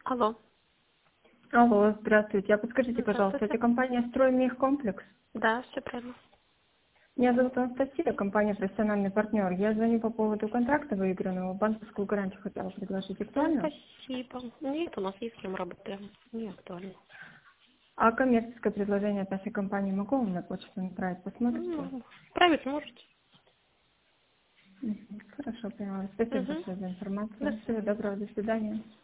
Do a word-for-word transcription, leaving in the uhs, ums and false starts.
Алло. Алло, здравствуйте. А подскажите, пожалуйста, Здравствуйте. это компания «Строймехкомплекс»? Да, все правильно. Меня зовут Анастасия, компания «Профессиональный партнер». Я звоню по поводу контракта выигранного. Банковскую гарантию хотела предложить. Ну, Актуально? спасибо. Нет, у нас есть с кем работаем. Не актуально. А коммерческое предложение от нашей компании могу вам на почту направить? Посмотрите. Ну, справить можете. Мгм. Хорошо, поняла. Спасибо Угу. большое за До информацию. Всего свидания. доброго, до свидания.